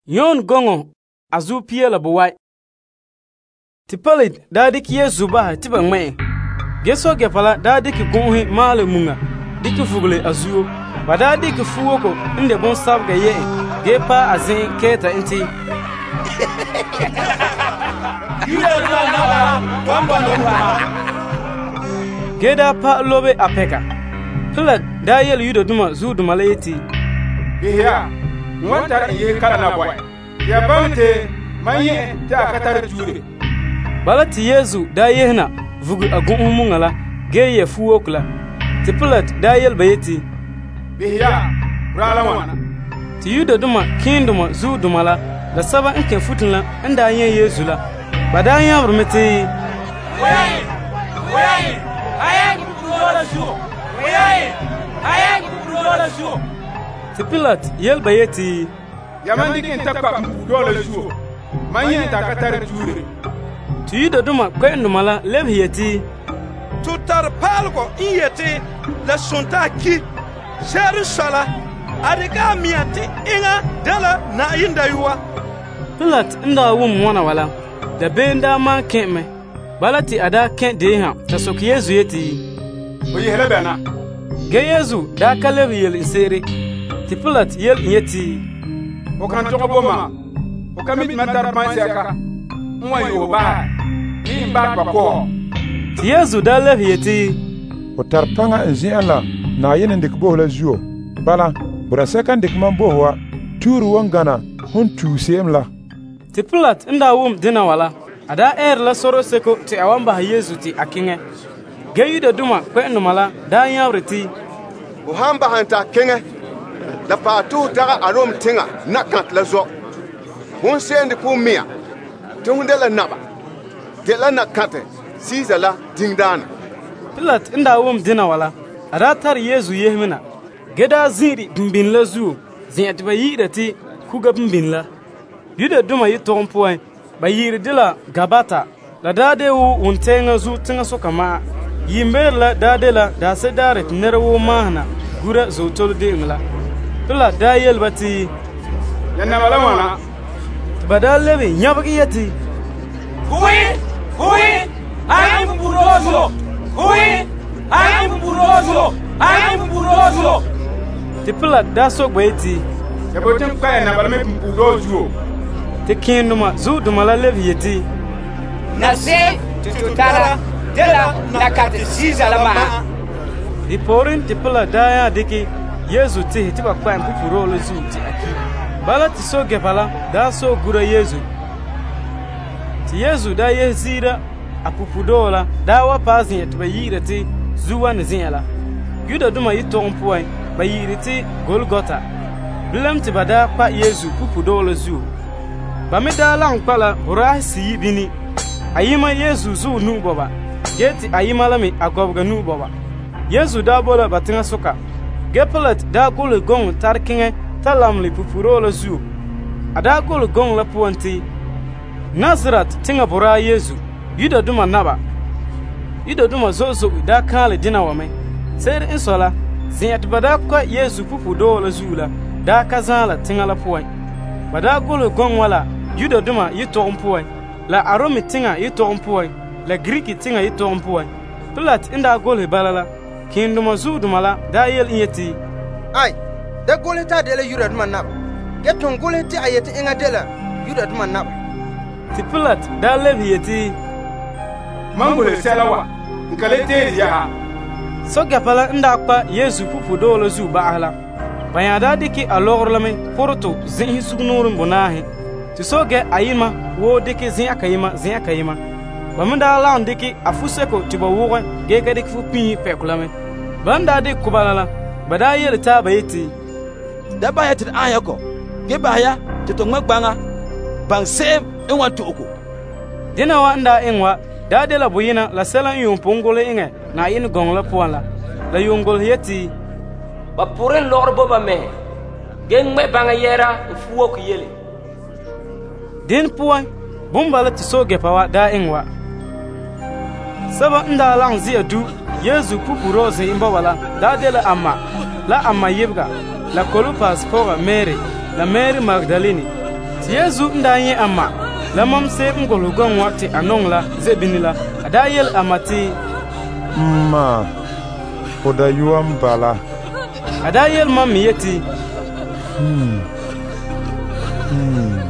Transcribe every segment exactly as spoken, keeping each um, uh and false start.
Yon gongo azu pie la buwai. Ti Pilate da dik Yesu ba ti ba ngme. Geso ge pala da dik gonhi male munga. Dik fugle azu. Ba da dik fuwo ko inde bon sab ga ye. Ge pa azin keta inti. Geda pa lobe apeka. Pilate da yel yudo duma zu duma leti. Biya, wanta iye kala na boy. Ya bante manye ta katar jure. Balati Yesu da yehna vugu agun mungala ge ye fuwo kula. Ti Pilate da yel bayeti. Biya, rala wana. Ti yudo duma kinduma zu duma la la saba nke futunla anda yen Yesu la. Bada yan rumeti. Oyaye! Oyaye! Ayen kudola shu. Oyaye! Ayen kudola shu. Ti Pilate yel bayeti. Yamandi kin takpa kudola shu. Manye ta katar jure. Ti yudo duma kwe ndumala lebhiyeti. Tutar palgo iyeti la sonta ki. Sheru shala. Adiga miati inga dala na inda yuwa. Pilate nda wum wana wala. Da benda ma kemme. Balati ada ken de ha tasok Yesu yeti. Oye hele bana. Ge Yesu da kalebi yel insere. Ti Pilate yel yeti. O kan to boma. O kamit matar panseka. Mwa yo ba. Ni ba pa ko. Ti Yesu da lebi yeti. O tarpanga nziala na yene ndik bohla zuo. Bala bura sekan dik man bohwa turu wangana hun tu semla. Ti Pilate nda wum dina wala. Ada er la soro seko ti awamba Yesu ti akinge. Geyu de duma kwe numala da yavreti. Uhamba hanta kinge. La patu daga arom tinga nakant la zo. Hun sendi pu mia. Ti hunde la naba. De la nakante siza la dingdana. Pilate nda wum dina wala. Ada tar Yesu yehmina. Geda ziri bimbin la zu. Ziyati ba yida ti kuga bimbin la. Yuda duma yi tompoin. Ba yiri dila gabata la dade wu untenga zu tinga soka ma yimber la dade la da se dare nerwo mahna gura zo tol de ngla pila da yel bati Yanna wala wana. Bada lebe nyabaki yati Hui! Hui! Ayam burozo! Hui! Ayam burozo! Ayam burozo! Ti pila da so gbaiti Ya botem kwa na balame mpudo juo. ti kinduma zu dumala lebi yeti. Nase tututara dela nakati siza la ma. Di porin ti pila daya diki Yesu ti ti bakwa mpupuro lo zu ti aki. Bala ti so gepala da so gura Yesu. Ti Yesu da ye zira apupudola da wa pazin yet bayira ti zuwa nziala. Yuda duma yitompuai bayiri ti Golgota. Bilam ti bada pa Yesu pupudola zu. Bame da lang pala ura si bini. Ayima Yesu zu nu boba. Geti ayima lami agobga nu boba. Yesu da bola batinga soka. Gepelet da gole gong tarkinge talamli pupurola zu. Ada gole gong la puanti. Nazaret tinga bora Yesu. Yuda duma naba. Yuda duma zozo da kale dina wame. Ser insola. Ziyat bada kwa Yesu pupudola zula. Da kazala tinga la puan. Bada gole gong wala. Yuda duma yito umpuai. La aromi tinga yito umpuai. La Griki tinga yito umpuai. Pilate inda gole balala. Kinduma zu dumala da yel inyeti. Ai, da gole ta dela Yuda duma naba. Geton gole ti ayeti inga dela Yuda duma naba. Ti Pilate da lebi yeti. Mangole selawa. Nkalete ya. So gapala inda kwa Yesu pupu dole zu baala. Bayada diki alorlame porto zinhi sugnurun bonahi. Ti soge ayima wo diki zin akayima zin akayima. Bamanda laun diki afuseko tiba woga gega diki fu pi pekulame. Banda dik kubalala bada yel ta bayeti. Da ba ya tin ayako. Ge ba ya ti to ngbanga. Bang sem en wan tuku. Dina wa nda enwa da de la buyina la selan yum pongole inge na yin gongla puala. La yungol yeti. Ba puren lor boba me. Gen me banga yera fuwo ku yele. Din puan bumbala ti soge pawa da enwa. Saba nda lang zia du Yesu pupu rose imba wala da de la amma la amma yibga la kolupas pora Mary la Mary Magdalene Ti Yesu nda yin amma la mam se ngolu gon wa ti anong la zebini la ada yel amati ma oda yuam bala ada yel mam yeti hmm hmm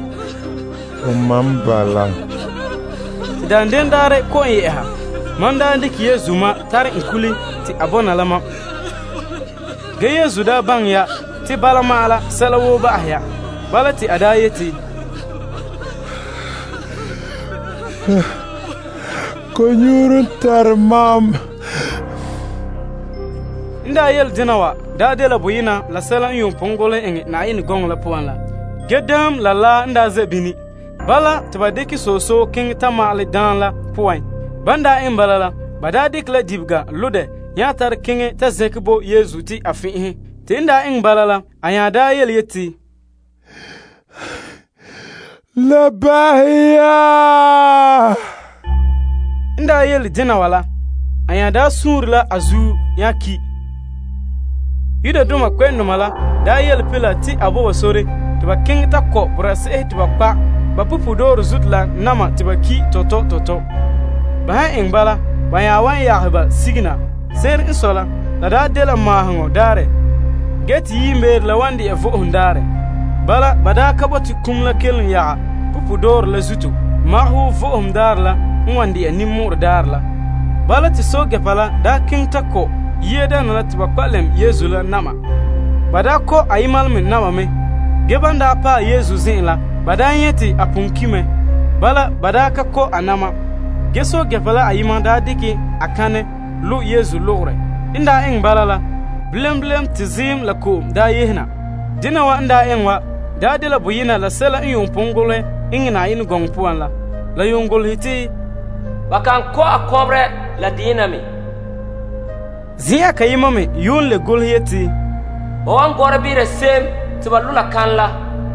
umam bala dan den dare ko ye ha manda ndiki Yesu ma tar inkuli ti abona lama ge Yesu da bang ya ti bala mala salawo ba ya bala ti ada yeti ko nyurun tar mam nda yel dinawa da de la buyina la sala yum pongole en na yin gong la puan la gedam la la nda zebini bala tibadeki soso king tamale dan la puan banda en balala bada dik la dibga lude ya tar king ta zekbo Yesu ti afi tinda en balala aya da yel yeti la bahia nda yel dinawala aya da surla azu yaki yuda duma kwenno mala da yel pila ti abo wasore tiba king ta ko brase tiba pa ba pupu do zutla nama tiba ki toto toto ba ha en bala ba ya wan ya haba signa ser insola la da de la mahango dare get yi mer la wandi e vo hundare bala bada kaboti kumla kelin ya pupu do la zutu mahu vo hundar la wandi e nimur dar la bala ti soge pala da king ta ko yeda na tiba kwalem Yesu la nama bada ko ayimal min nama me gebanda pa Yesu zin la bada yeti apunkime bala bada ka ko anama geso gefala ayima da diki akane lu Yesu lore inda en balala blem blem tizim la ko da yehna dinawa inda en wa da de la buyina la sela in pongole ingina in gongpuan la la yongol hiti wakan ko akobre la dinami zia kayima me yun le gol yeti o an gorbi re sem tibalula kanla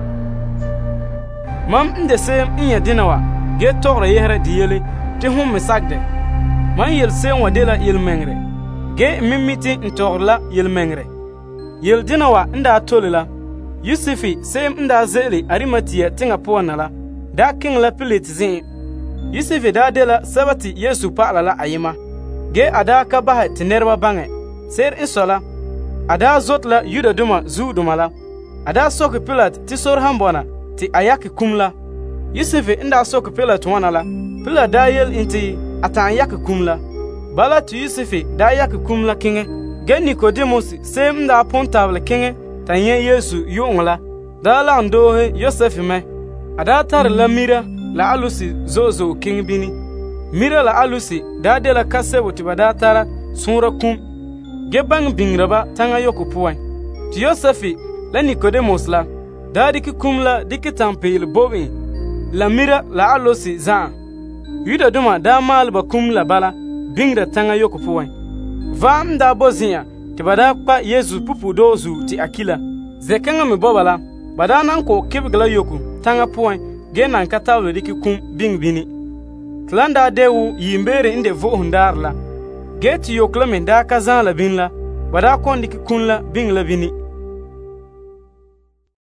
mam inde sem inya dinawa ge tore yehre diyele ti hum misagde man yel sem wadela yel mengre ge mimiti ntorla yel mengre yel dinawa nda tolila Yusufi sem nda zeli arimatiya tinga ponala da king la pilit zin Yusufi da dela sabati Yesu pa la ayima ge ada ka baha tinerba bange ser insola ada zotla yuda duma zu dumala ada sok pilat ti sor hambona ti ayaki kumla Yusufi inda sok pilat wanala pilat da yel inti atan yak kumla bala tu Yusufi da yak kumla kinge ge Nicodemus sem nda pontable kinge tanye Yesu yongla da la ndohe Yosef me ada tar la mira la alusi zozo king bini mira la alusi da de la kase wuti bada tara sunra kum gebang bingraba tanga yoku puwan ti Yosefi la Nicodemus la da diki kumla diki tampil bobi la mira la alusi za yuda duma da mal ba kumla bala bingra tanga yoku puwan vam da bozia ti bada pa Yesu pupu dozu ti akila zekanga mi bobala bada nan ko kibgla yoku tanga puwan genan katawle diki kum bing bini tlanda dewu yimbere inde vo hundarla geti yoklame da kazan la binla bada kondi ki kunla bing la bini